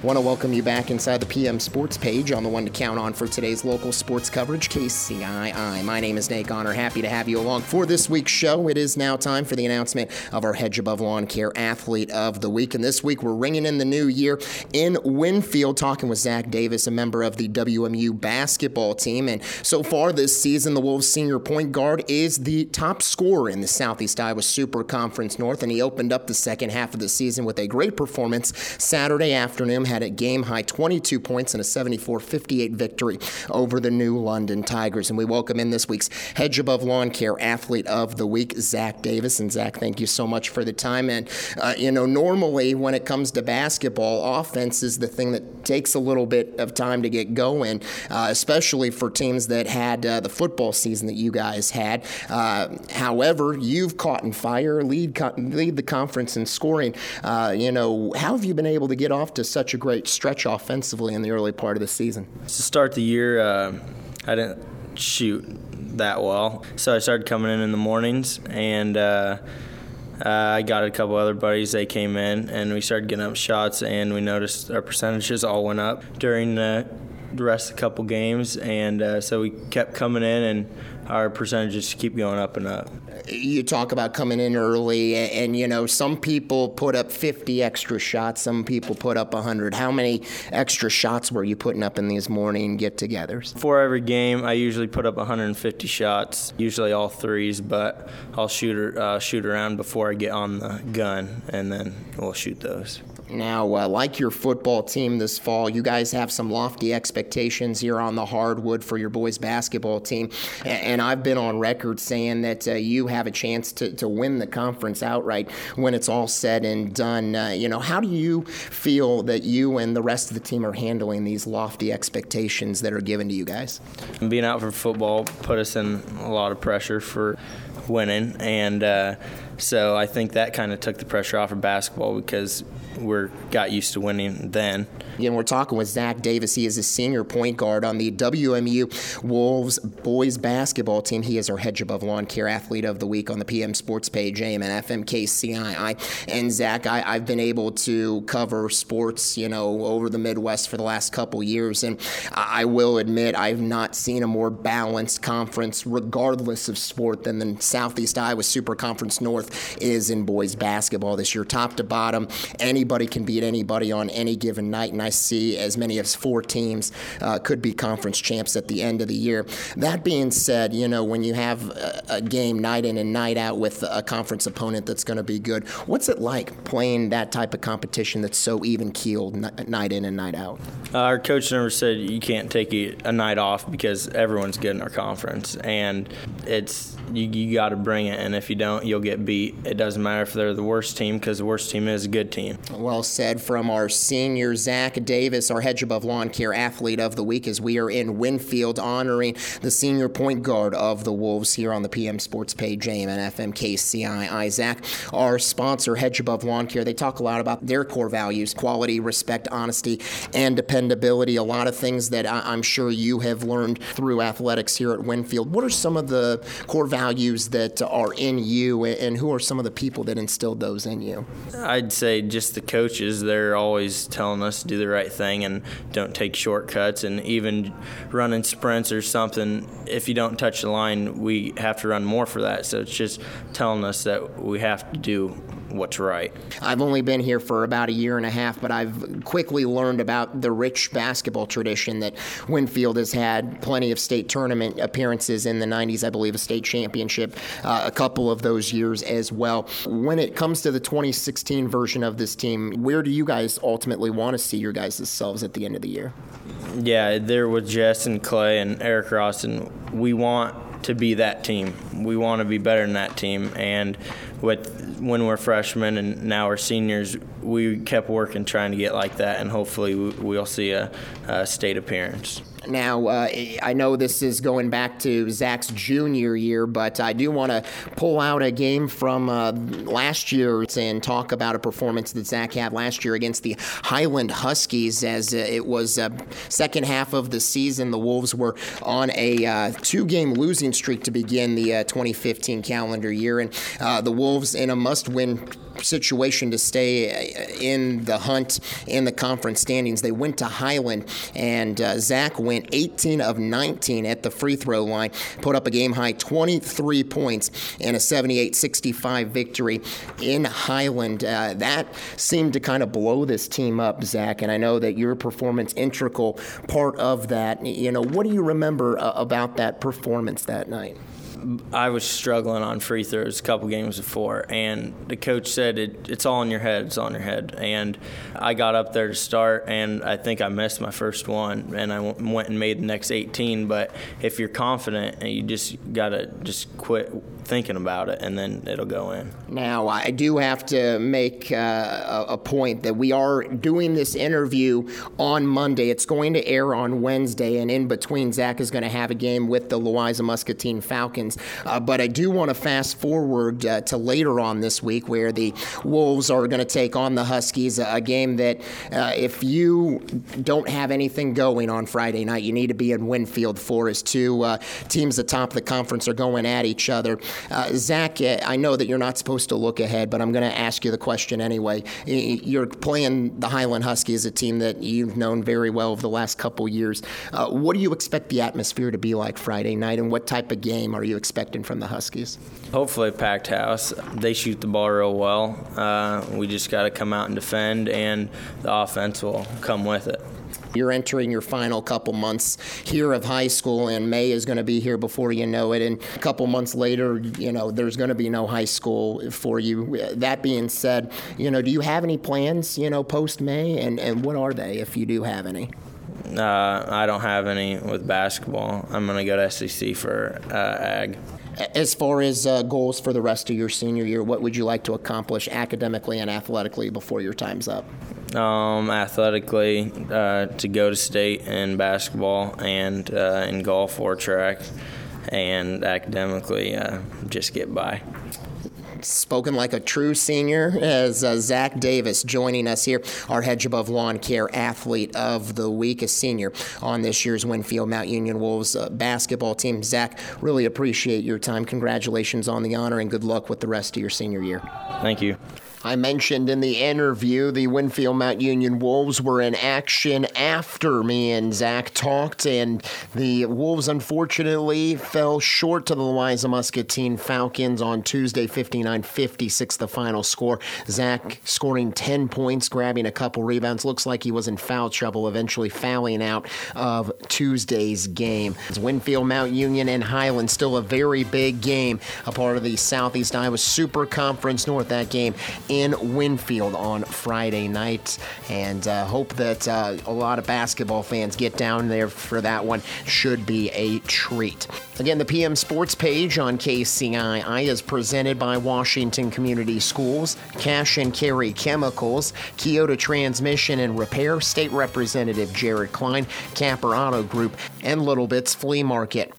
Want to welcome you back inside the PM Sports page on the one to count on for today's local sports coverage, KCII. My name is Nate Garner. Happy to have you along for this week's show. It is now time for the announcement of our Hedge Above Lawn Care Athlete of the Week. And this week we're ringing in the new year in Winfield, talking with Zach Davis, a member of the WMU basketball team. And so far this season, the Wolves senior point guard is the top scorer in the Southeast Iowa Super Conference North, and he opened up the second half of the season with a great performance Saturday afternoon. Had a game-high 22 points and a 74-58 victory over the New London Tigers. And we welcome in this week's Hedge Above Lawn Care Athlete of the Week, Zach Davis. And Zach, thank you so much for the time. And, normally when it comes to basketball, offense is the thing that takes a little bit of time to get going, especially for teams that had the football season that you guys had. However, you've caught in fire, lead the conference in scoring. How have you been able to get off to such a great stretch offensively in the early part of the season? To start the year, I didn't shoot that well, so I started coming in the mornings, and I got a couple other buddies. They came in, and we started getting up shots, and we noticed our percentages all went up during the rest of the couple games, and so we kept coming in, and our percentages keep going up and up. You talk about coming in early, and some people put up 50 extra shots, some people put up 100. How many extra shots were you putting up in these morning get-togethers? Before every game, I usually put up 150 shots, usually all threes, but I'll shoot around before I get on the gun, and then we'll shoot those. Now, like your football team this fall, you guys have some lofty expectations here on the hardwood for your boys' basketball team, and I've been on record saying that you have a chance to win the conference outright when it's all said and done. How do you feel that you and the rest of the team are handling these lofty expectations that are given to you guys? Being out for football put us in a lot of pressure for winning, and so I think that kind of took the pressure off of basketball because we got used to winning then. Again, we're talking with Zach Davis. He is a senior point guard on the WMU Wolves boys basketball team. He is our Hedge Above Lawn Care Athlete of the Week on the PM Sports page, AM and FM KCII. And Zach, I've been able to cover sports, over the Midwest for the last couple years, and I will admit I've not seen a more balanced conference, regardless of sport, than the Southeast Iowa Super Conference North is in boys basketball this year, top to bottom. Anybody can beat anybody on any given night, and I see as many as 4 teams could be conference champs at the end of the year. That being said, when you have a game night in and night out with a conference opponent that's going to be good, what's it like playing that type of competition that's so even-keeled night in and night out? Our coach never said you can't take a night off because everyone's good in our conference, and it's you got to bring it, and if you don't, you'll get beat. It doesn't matter if they're the worst team because the worst team is a good team. Well said from our senior Zach Davis, our Hedge Above Lawn Care Athlete of the Week, as we are in Winfield honoring the senior point guard of the Wolves here on the PM Sports page, AM and FM KCII. Zach, our sponsor, Hedge Above Lawn Care, they talk a lot about their core values: quality, respect, honesty, and dependability. A lot of things that I'm sure you have learned through athletics here at Winfield. What are some of the core values that are in you, and who are some of the people that instilled those in you? I'd say just the coaches. They're always telling us to do the right thing and don't take shortcuts, and even running sprints or something, if you don't touch the line, we have to run more for that. So it's just telling us that we have to do what's right. I've only been here for about a year and a half, but I've quickly learned about the rich basketball tradition that Winfield has had. Plenty of state tournament appearances in the 90s, I believe a state championship a couple of those years as well. When it comes to the 2016 version of this team, where do you guys ultimately want to see your guys' selves at the end of the year? Yeah, there with Jess and Clay and Eric Ross, and we want to be that team. We want to be better than that team, and when we're freshmen and now we're seniors, we kept working trying to get like that, and hopefully we'll see a state appearance. Now, I know this is going back to Zach's junior year, but I do want to pull out a game from last year and talk about a performance that Zach had last year against the Highland Huskies, as it was second half of the season. The Wolves were on a two-game losing streak to begin the 2015 calendar year, and the Wolves in a must-win situation to stay in the hunt in the conference standings. They went to Highland, and Zach went 18 of 19 at the free throw line, put up a game-high 23 points in a 78-65 victory in Highland. That seemed to kind of blow this team up, Zach, and I know that your performance integral part of that. What do you remember about that performance that night? I was struggling on free throws a couple games before, and the coach said it's all in your head, it's all in your head. And I got up there to start, and I think I missed my first one, and I went and made the next 18. But if you're confident, you just got to just quit thinking about it, and then it'll go in. Now, I do have to make a point that we are doing this interview on Monday. It's going to air on Wednesday, and in between, Zach is going to have a game with the Louisa Muscatine Falcons. But I do want to fast forward to later on this week, where the Wolves are going to take on the Huskies, a game that if you don't have anything going on Friday night, you need to be in Winfield for, as two teams atop the conference are going at each other. Zach, I know that you're not supposed to look ahead, but I'm going to ask you the question anyway. You're playing the Highland Huskies, a team that you've known very well over the last couple years. What do you expect the atmosphere to be like Friday night, and what type of game are you expecting from the Huskies? Hopefully a packed house. They shoot the ball real well. We just got to come out and defend, and the offense will come with it. You're entering your final couple months here of high school, and May is going to be here before you know it. And a couple months later, there's going to be no high school for you. That being said, do you have any plans, post-May? And what are they, if you do have any? I don't have any with basketball. I'm going to go to SEC for ag. As far as goals for the rest of your senior year, what would you like to accomplish academically and athletically before your time's up? Athletically, to go to state in basketball and in golf or track, and academically, just get by. Spoken like a true senior, as Zach Davis joining us here, our Hedge Above Lawn Care Athlete of the Week, a senior on this year's Winfield Mount Union Wolves basketball team. Zach, really appreciate your time. Congratulations on the honor, and good luck with the rest of your senior year. Thank you. I mentioned in the interview the Winfield Mount Union Wolves were in action after me and Zach talked, and the Wolves unfortunately fell short to the Louisa Muscatine Falcons on Tuesday, 59-56, the final score. Zach scoring 10 points, grabbing a couple rebounds. Looks like he was in foul trouble, eventually fouling out of Tuesday's game. Winfield Mount Union and Highland, still a very big game, a part of the Southeast Iowa Super Conference North. That game in Winfield on Friday night, and hope that a lot of basketball fans get down there for that one. Should be a treat. Again, the PM Sports page on KCII is presented by Washington Community Schools, Cash and Carry Chemicals, Kyoto Transmission and Repair, State Representative Jared Klein, Capper Auto Group, and Little Bits Flea Market.